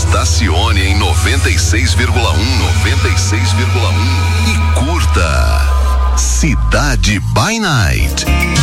Estacione em 96,1 e curta Cidade by Night.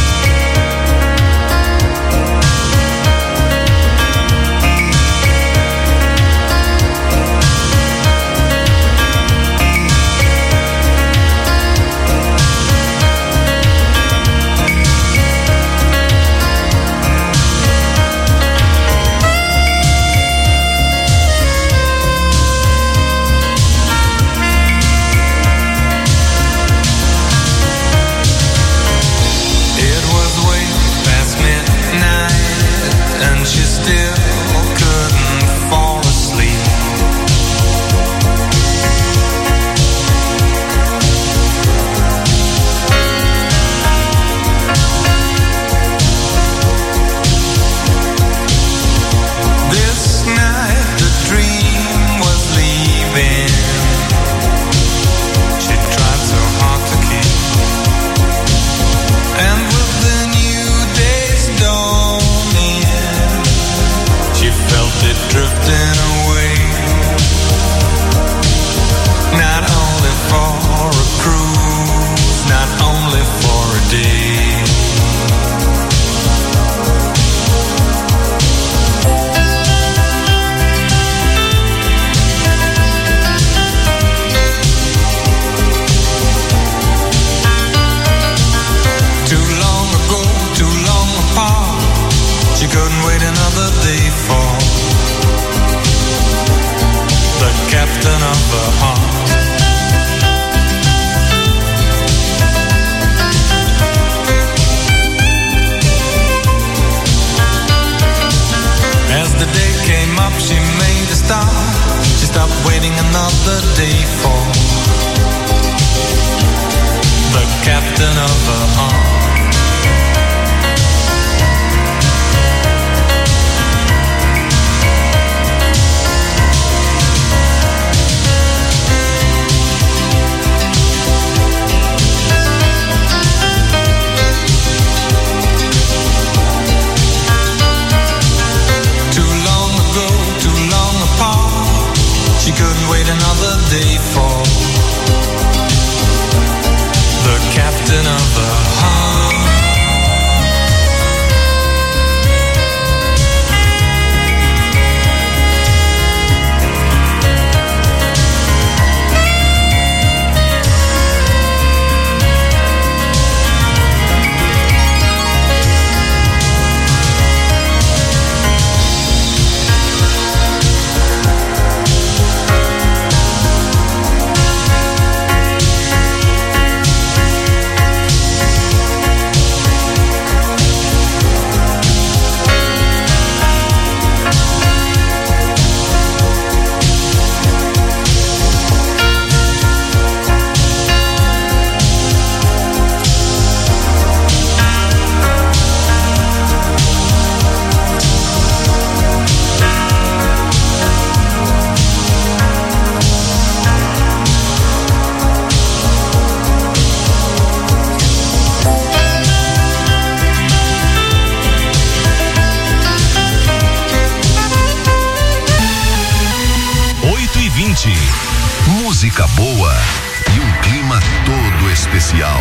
Música boa e um clima todo especial.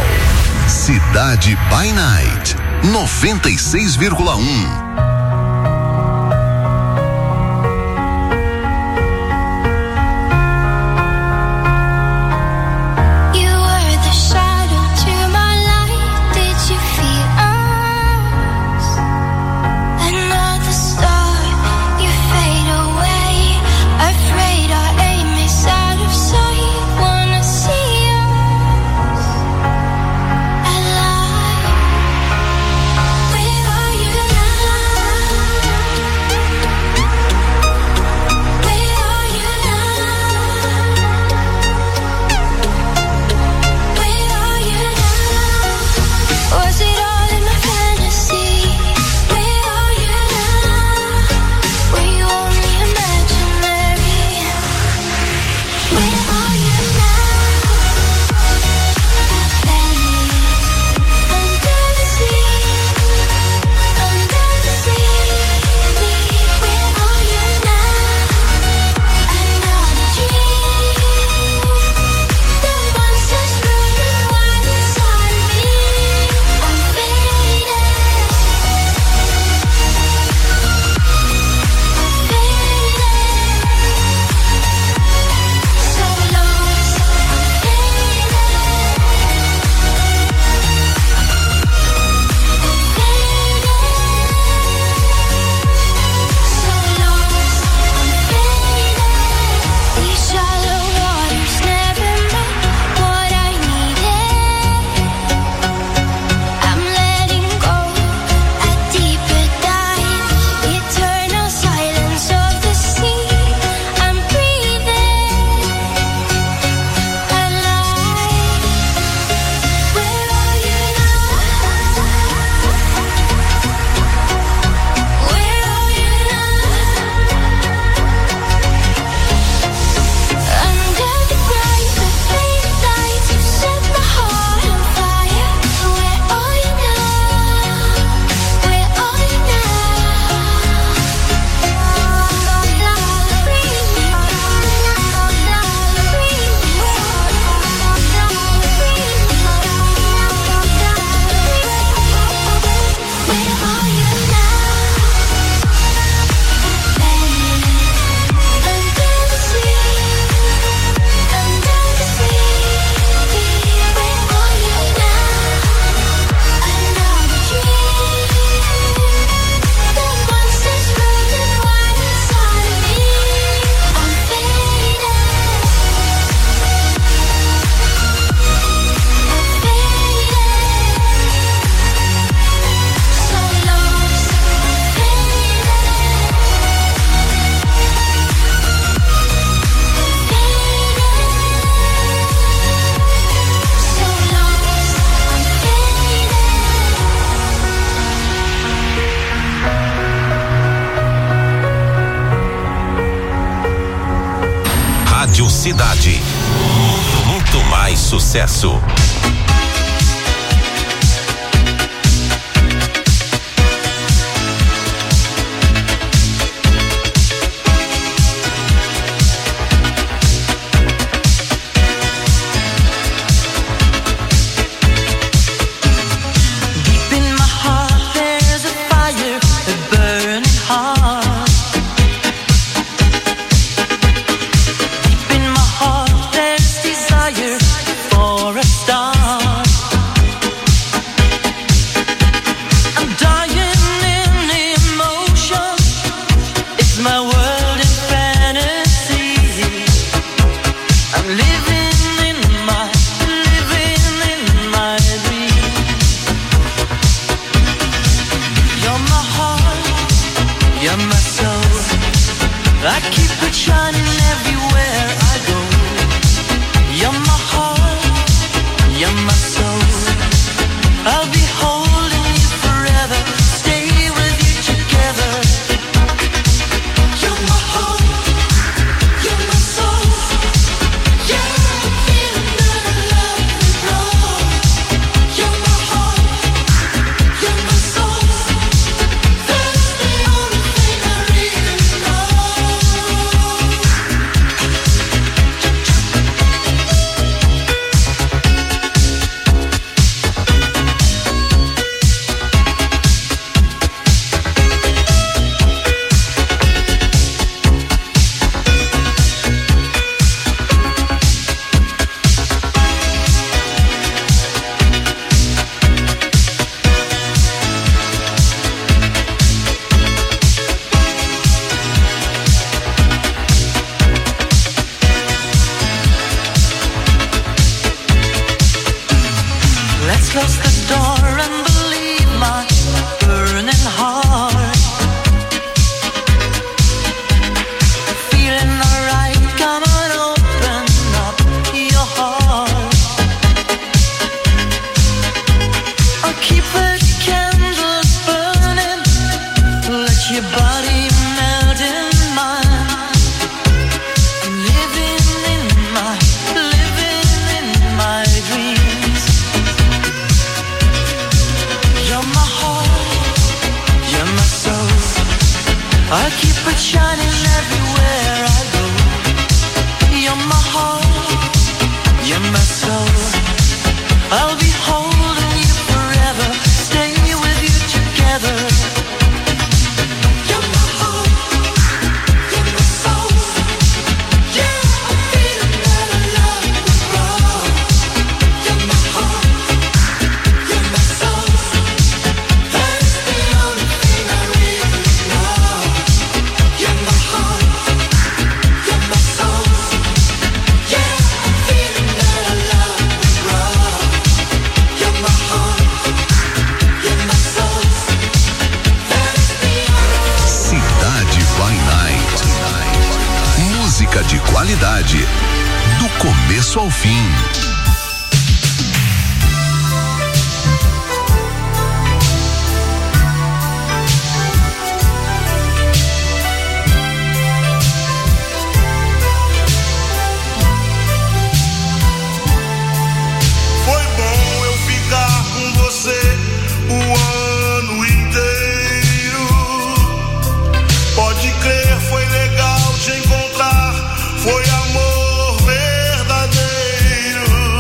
Cidade by Night 96,1. Where are you now? Rádio Cidade. Muito mais sucesso. De qualidade, do começo ao fim. Foi bom eu ficar com você o ano inteiro. Pode crer, foi legal te encontrar. Foi amor verdadeiro.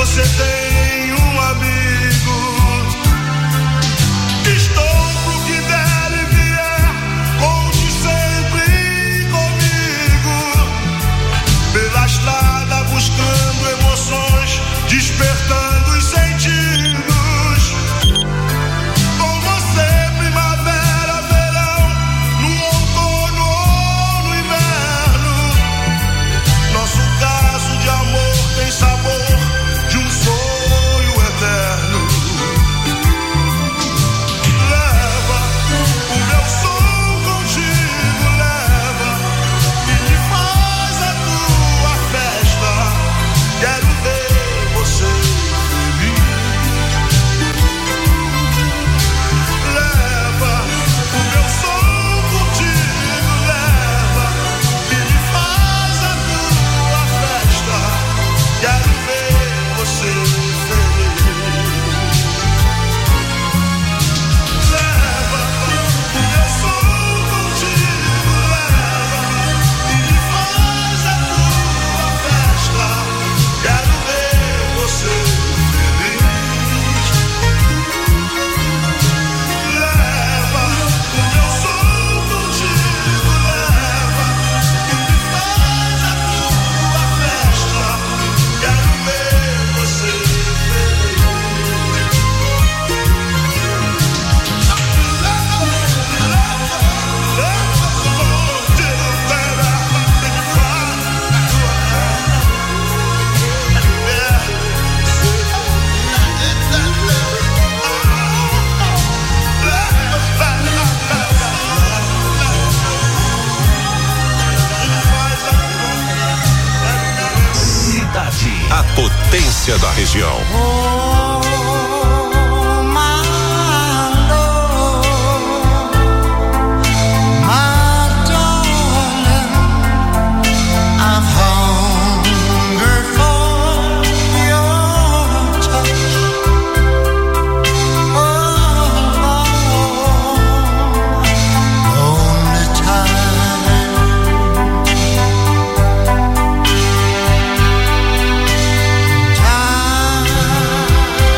você tem um amigo. Estou pro que der e vier, conte sempre comigo. Pela estrada buscando emoções, despertando os sentidos. Com você primavera, verão, no outono ou no inverno. Nosso caso de amor tem sabor de um sonho eterno. Leva o meu som contigo, leva e me faz a tua festa. Quero ver você feliz. Leva o meu som contigo, leva e me faz a tua festa. Quero ver você feliz. Leva o meu som contigo, leva e me faz a tua festa. Quero ver você feliz. Leva o meu som contigo, leva e me faz a tua festa. Quero ver você feliz. Cidade, a potência da região. Time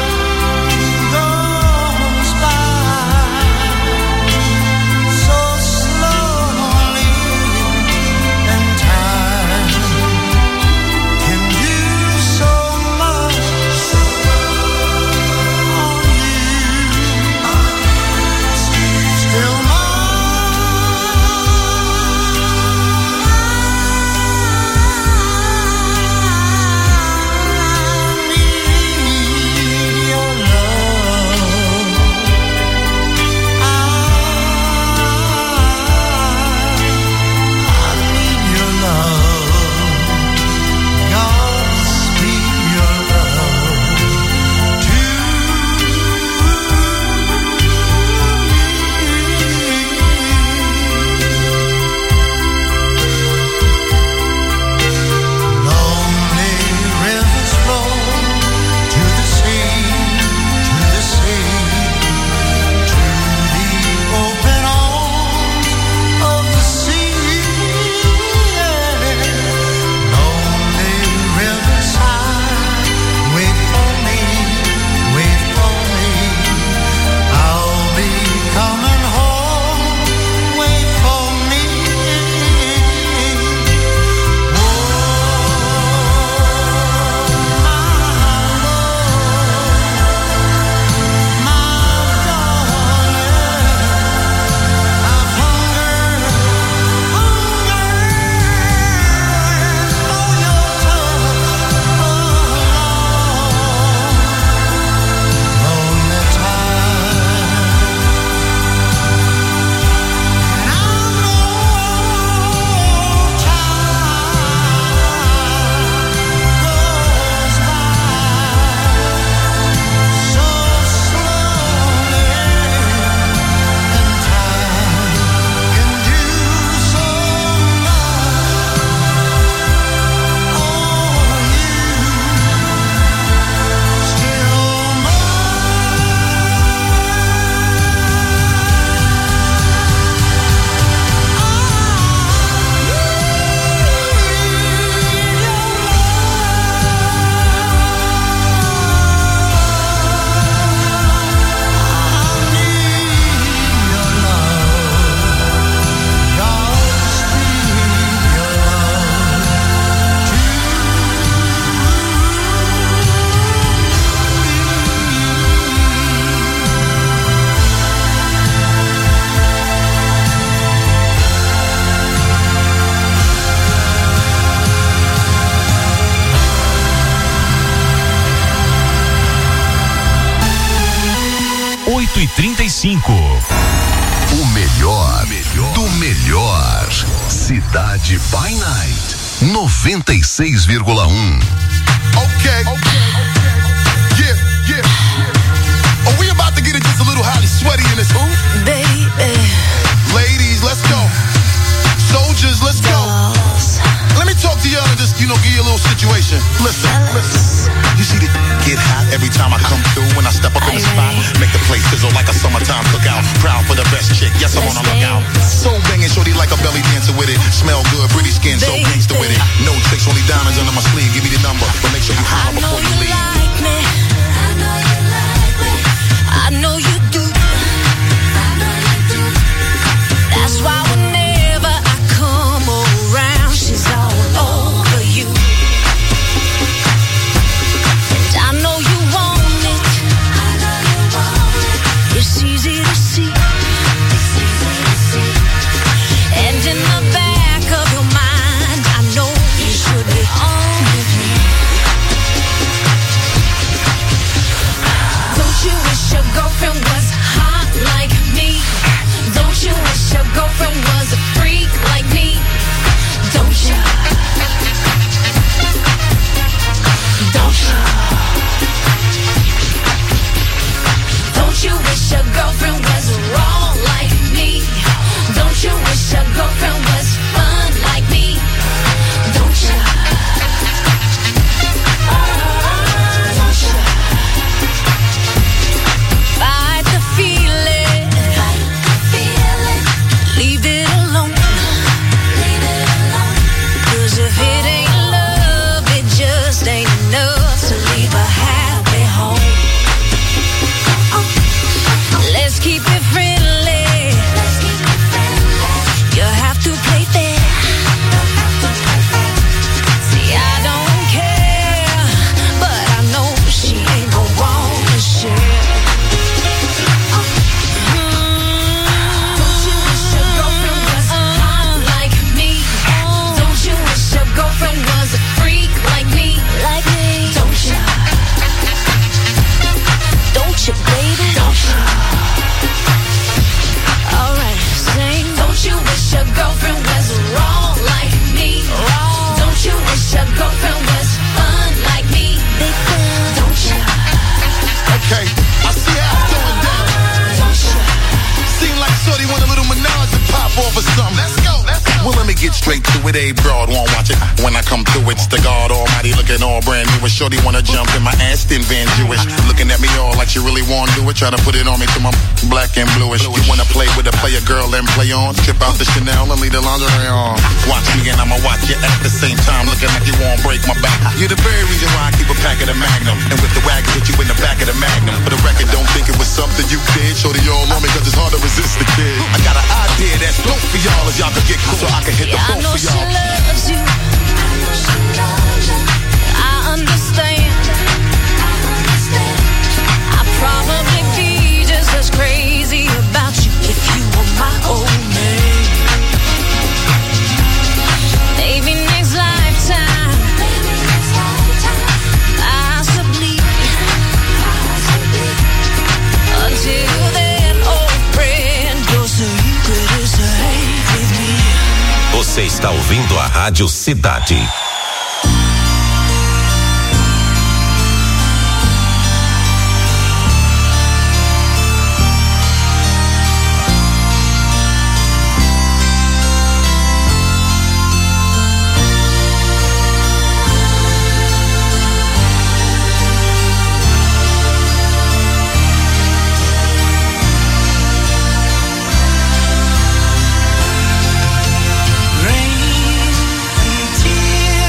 8h35. O melhor do melhor. Cidade by Night 96,1. Okay. Yeah. Are we about to get it just a little hot and sweaty in this hoop? Baby. Ladies, let's go. Soldiers, let's go. Let me talk to y'all and just, give you a little situation. Listen. You see the get hot every time I come through when I step up in the spot. Make the place sizzle like a summertime cookout. Proud for the best chick, yes, I'm on a lookout. So banging, shorty like a belly dancer with it. Smell good, pretty skin, so gangster with it. No tricks, only diamonds under my sleeve. Give me the number, but make sure you holler before you leave. Like me. I know you like me. I know you do. That's why whenever I come around, she's all over you. And I know you want it. It's easy to see. And in the back of your mind, I know you should be on with me. Don't you wish your girlfriend was hot like me? Don't you wish your girlfriend was a freak like me? Don't you? Don't you? Don't you wish your girlfriend was wrong like me? Don't you wish your girlfriend was fun like me? Don't you? Don't you? Fight the feeling. Leave it alone. 'Cause if it ain't love, it just ain't enough to leave a happy home. Let's keep it friendly. You have to play fair. See, I don't care, but I know she ain't gon' want to share. Don't you wish your girlfriend was hot like me? Don't you wish your girlfriend was a freak like me? Like me? Don't you? Don't you, baby? Don't you? All right, sing. Don't you wish your girlfriend was wrong like me? Wrong. Don't you wish your girlfriend was fun like me? Big fun. Don't you? Okay, I see how it's going down. Don't you? Seem like shorty want a little menage and pop off or something. Let's go. Well, let me get straight to it. A broad won't watch it. When I come through, it's the God Almighty looking all brand new. And shorty wanna jump in my Aston Van Jewish. Looking at me all like she really wanna do it. Try to put it on me to my black and bluish. You wanna play with a player girl and play on. Trip out the Chanel and leave the lingerie on. Watch me and I'ma watch you at the same time. Looking like you won't break my back. You're the very reason why I keep a pack of the Magnum. And with the wagon, hit you in the back of the Magnum. For the record, don't think it was something you did. Shorty all on me cause it's hard to resist the kid. I got an idea that's dope for y'all as y'all can get cool. So I can hit the Yeah, I boat know for she y'all. loves you. I understand. I'd probably be just as crazy about you if you were my old man. Maybe next lifetime. Possibly. Until then, old friend, you're so you could say with me. Você está ouvindo a Rádio Cidade. Rain and tears.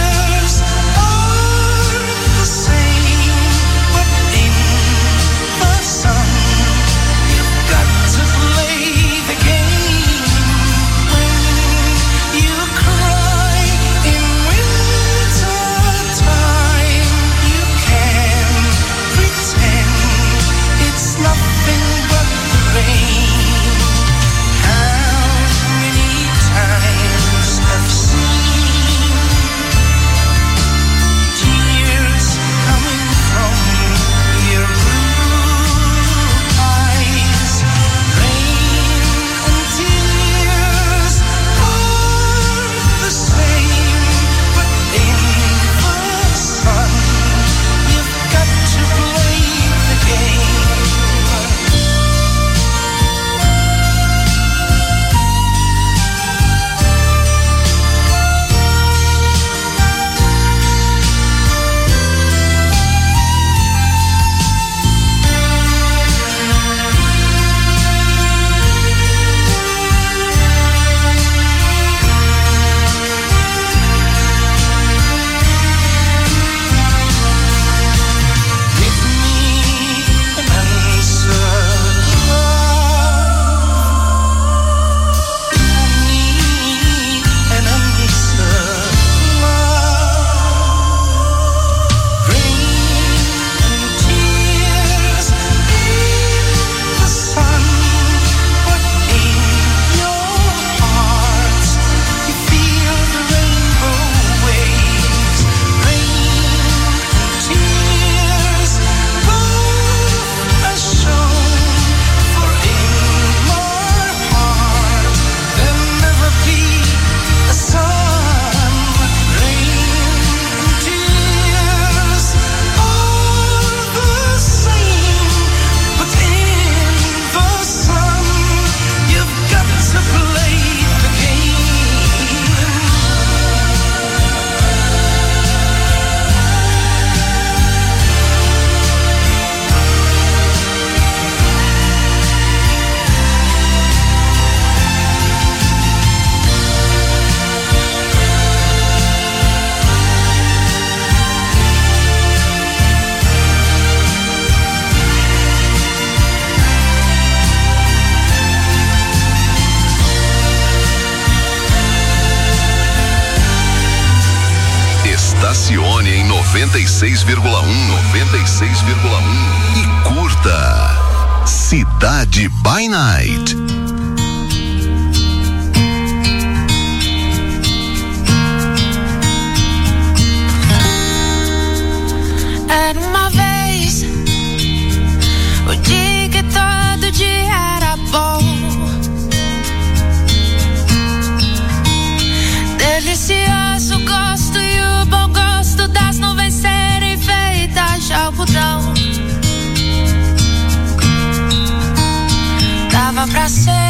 e curta Cidade by Night. Era uma vez o dia que todo dia era bom, delicioso gosto e o bom gosto das nuvens serem feitas de algodão. Dava pra ser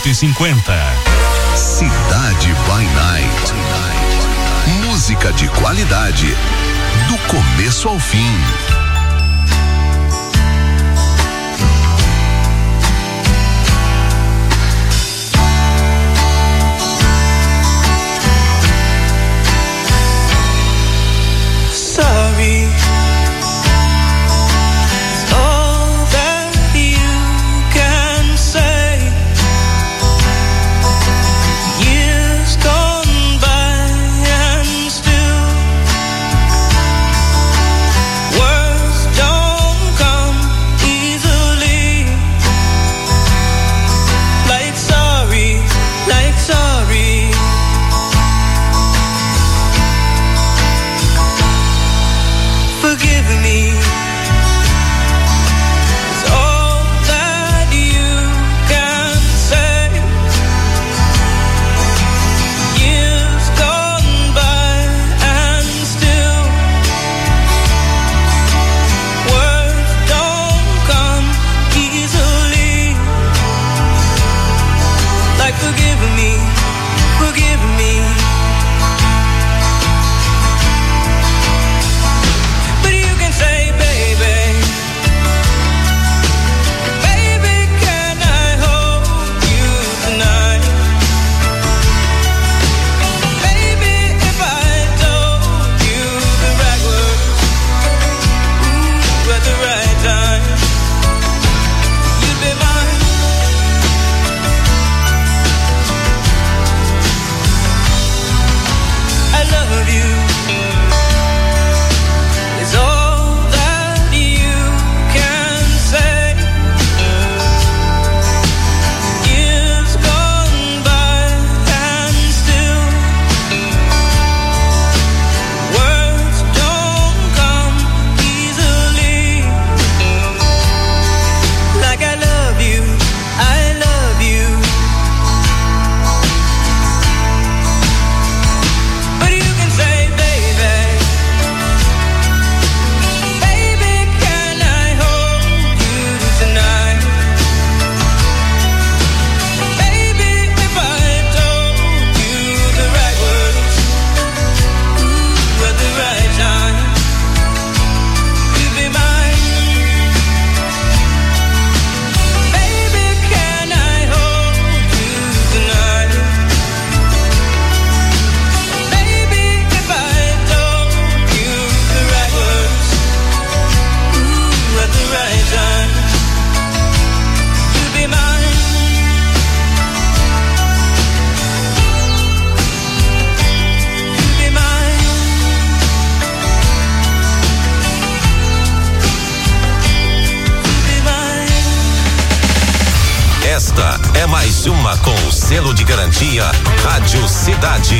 8h50. Cidade by Night. Música de qualidade, do começo ao fim. Sorry. É mais uma com o selo de garantia Rádio Cidade.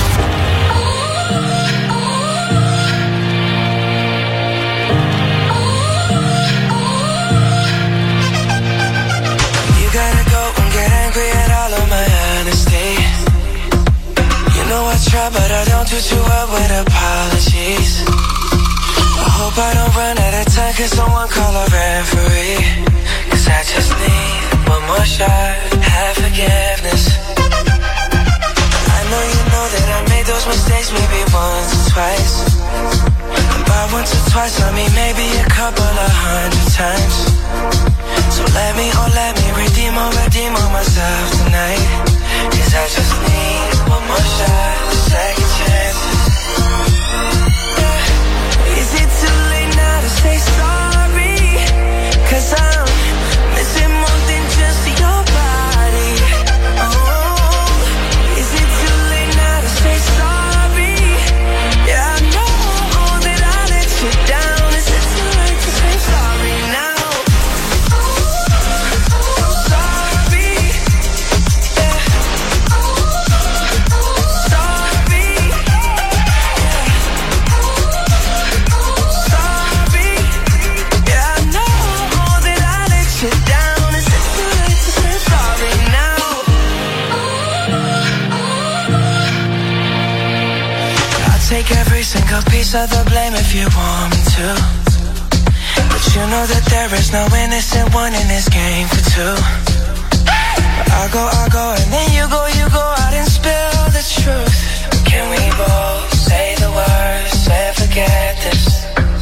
You gotta go and get angry at all of my honesty. You know I try but I don't do too well with apologies. I hope I don't run out of time, can someone call a referee? Cause I just need one more shot, have forgiveness. I know you know that I made those mistakes maybe once or twice. And by once or twice I mean maybe a couple of 100 times. So let me redeem on myself tonight. Cause I just need one more shot, second chances. Yeah. Is it too late now to say sorry? Cause I'm missing more than just your body. Oh, is it too late now to say sorry? Yeah, I know that I let you down. Is it too late to say sorry now? Sorry, yeah. Sorry, yeah. Sorry, yeah, I know that I let you down. Is it too late to say sorry now? I'll take every single piece of the blame if you want me to. But you know that there is no innocent one in this game for two. I go, and then you go out and spill the truth. Can we both say the words and forget this?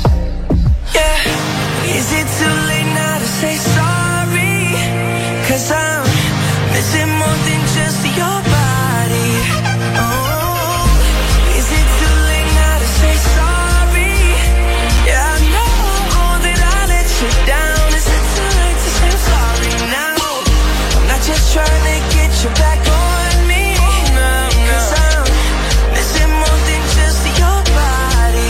Yeah. Is it too late now to say sorry? 'Cause I'm missing more than just your body. Oh, is it too late now to say sorry? Yeah, I know that I let you down. Is it too late to say sorry now? I'm not just trying to get you back on me. No, 'cause I'm missing more than just your body.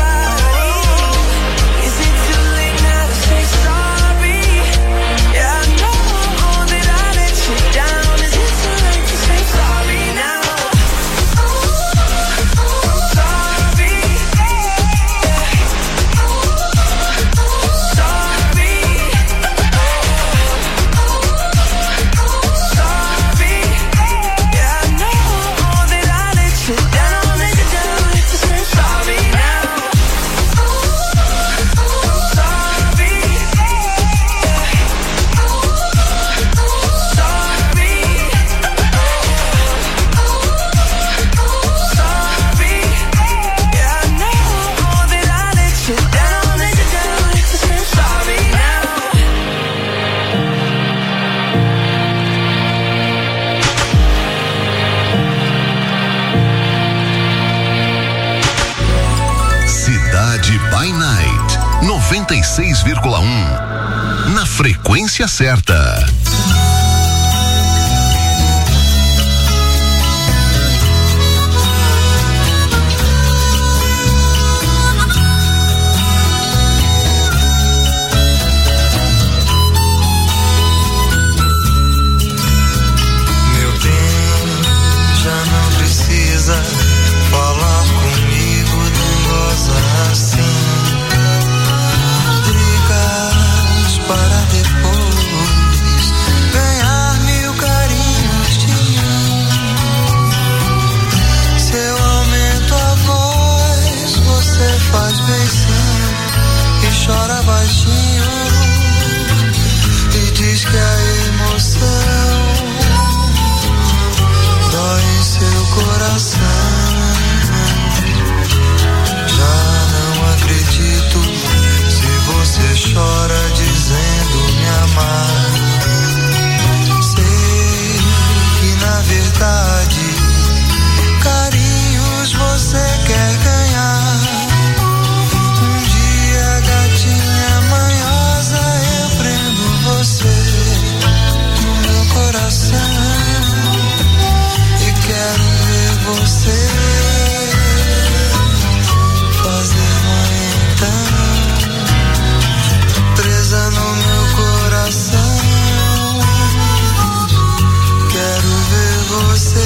Is it too late now to say sorry? Yeah, I know that I let you down. Is it too late to say sorry now? Sorry. Sorry. Yeah, I know that I let you down. Is it too late to say sorry now? Sorry. Sorry, yeah, I know that I let you down. Is it too late to say sorry now? Cidade by Night 96,1 na frequência certa. Meu bem, já não precisa falar comigo, não goza assim. Brigas para depois ganhar mil carinhos de mim. Se eu aumento a voz, você faz beicinho e chora baixinho e diz que a emoção dói em seu coração. Já não acredito se você chora dizendo me amar. Sei que na verdade carinhos você quer ganhar. Um dia, gatinha manhosa, eu prendo você no meu coração e quero ver você fazer manhã presa no meu coração. Quero ver você.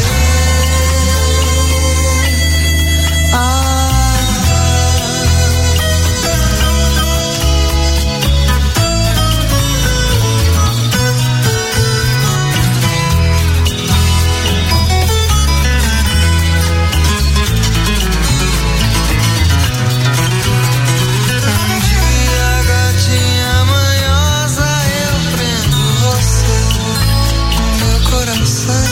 Um dia, gatinha manhosa, eu prendo você no meu coração.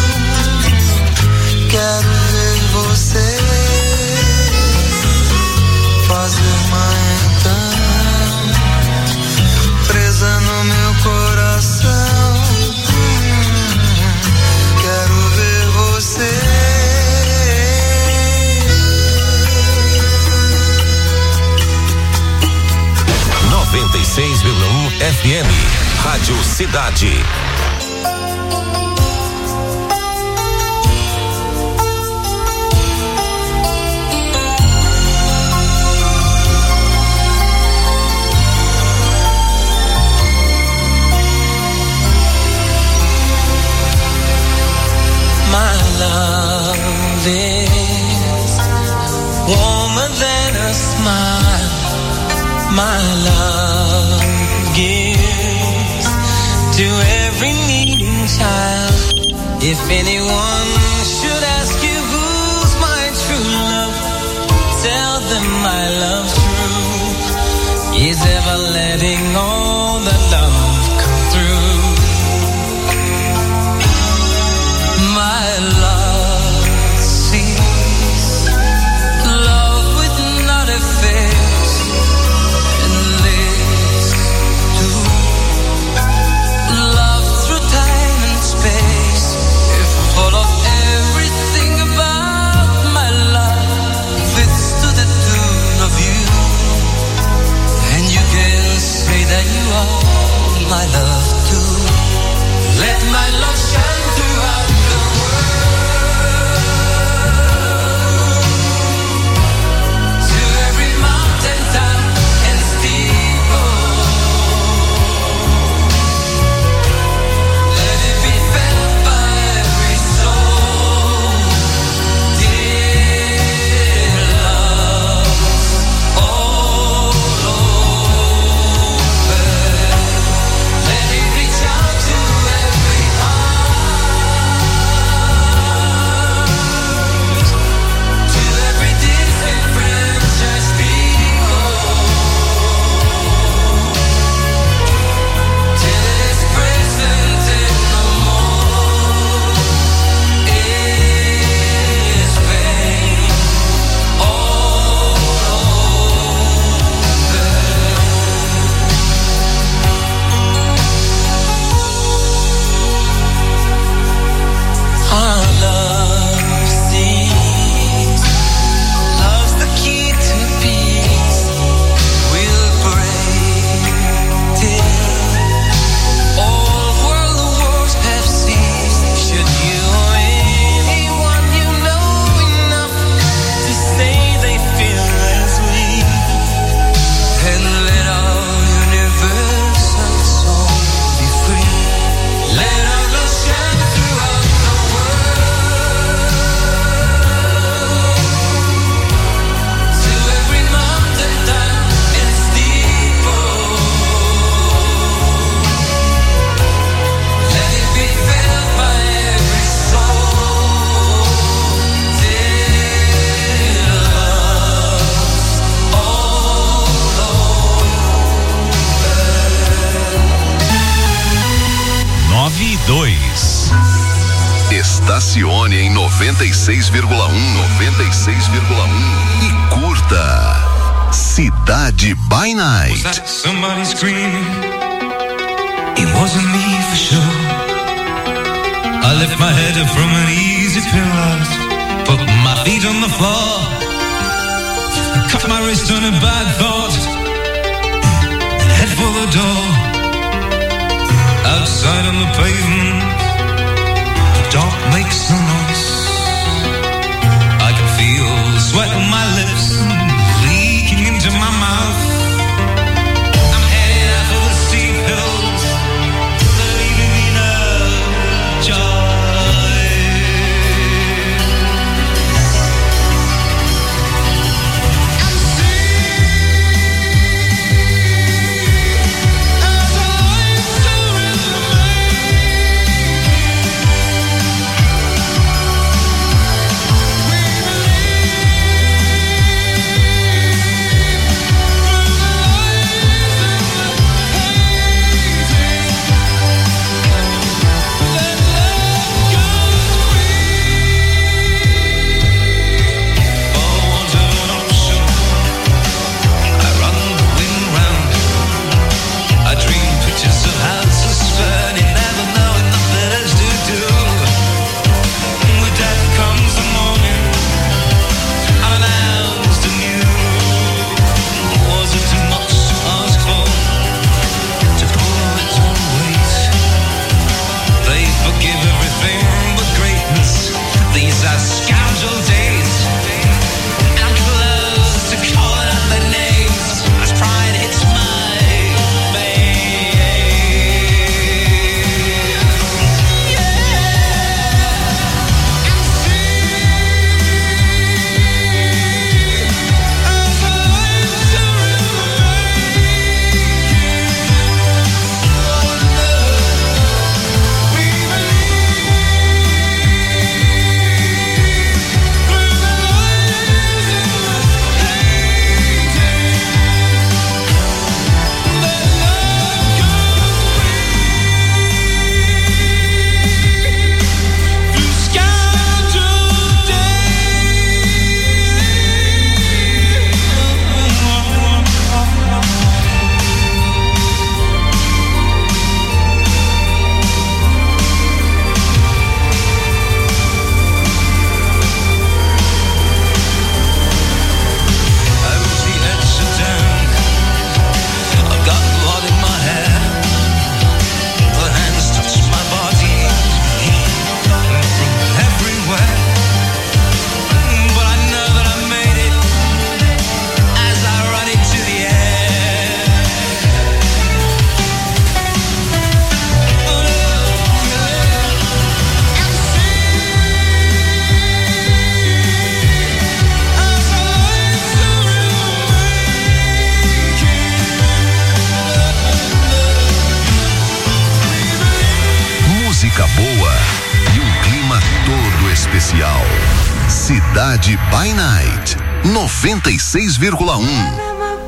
Quero ver você fazer manhã presa no meu coração. Quero ver você. 96,1 FM, Rádio Cidade. My love is warmer than a smile. My love gives to every needing child. If anyone should ask you who's my true love, tell them my love true is ever letting all the love come through. my love to. Let my love shine throughout the world, to every mountain top and steeple. Let it be felt by every soul. Dear love, all over. Let it reach out to every heart, to every disenfranchised people, till it's present and no more is pain all our love seems, love's the key to peace. We'll break till all world wars have ceased. Should you or anyone you know enough to say they feel as we, and let our universal soul be free. Let our love shine throughout the world, to every mountain top and steeple. Let it be felt by every soul. Dear love, all over. 9-2. Estacione em 96,1. 96,1 e curta Cidade by Night. Was that somebody screaming? It wasn't me for sure. I lift my head up from an easy pillow, put my feet on the floor, cut my wrist on a bad thought, and head for the door. Outside on the pavement, the dark makes no noise. I can feel the sweat on my lips leaking into my mouth. I'm headed out for the steep hills, leaving me no choice. I'm free as I live to remain. oficial. Cidade by Night 96,1.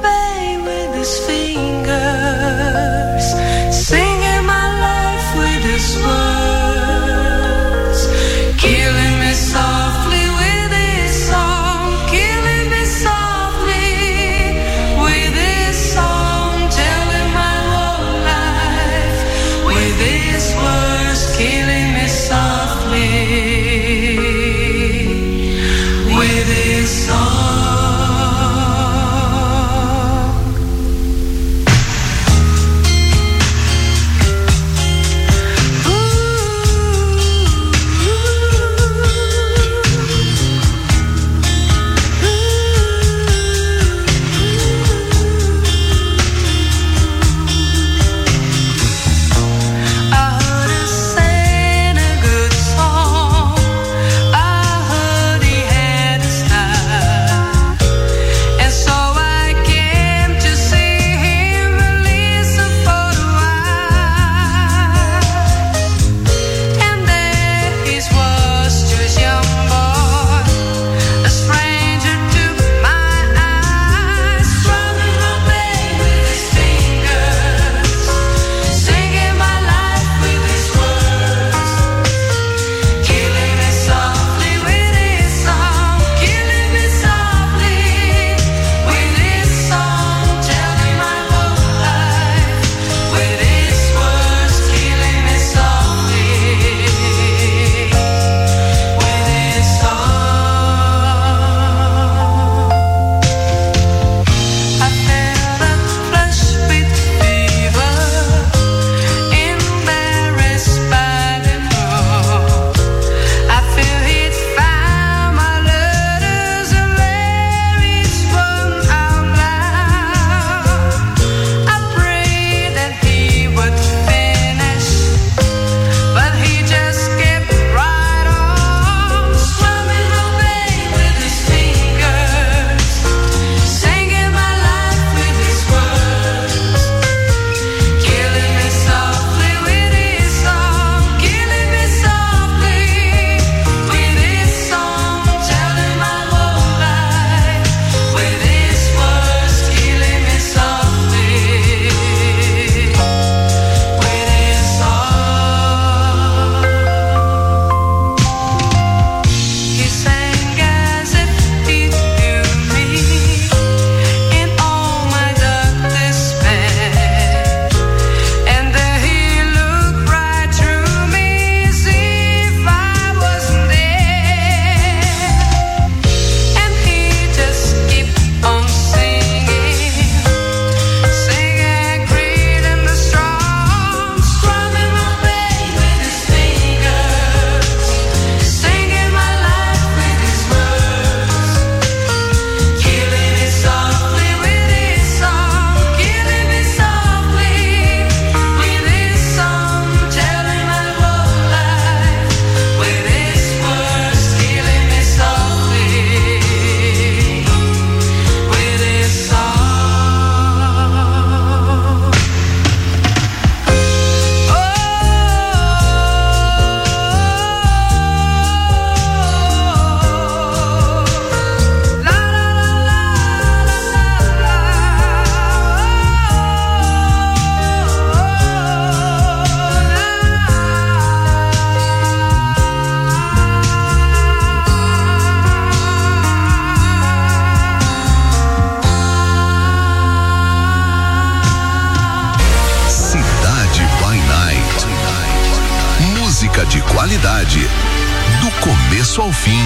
De qualidade, do começo ao fim.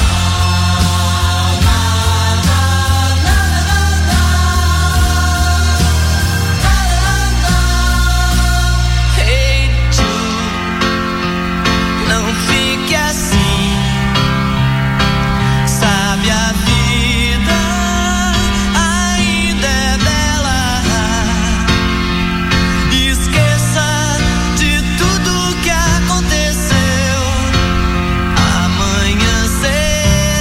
Hey, não fique assim, sabe, a vida ainda é bela. Esqueça de tudo que aconteceu. Amanhã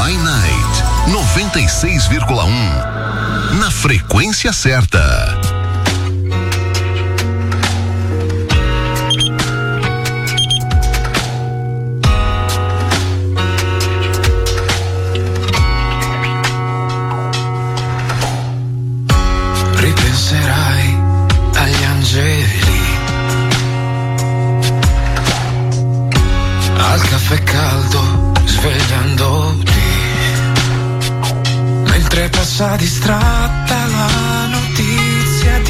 by Night 96,1 na frequência certa. Ripenserai agli angeli, al caffè caldo svegliandoti, mentre passa distratta la notizia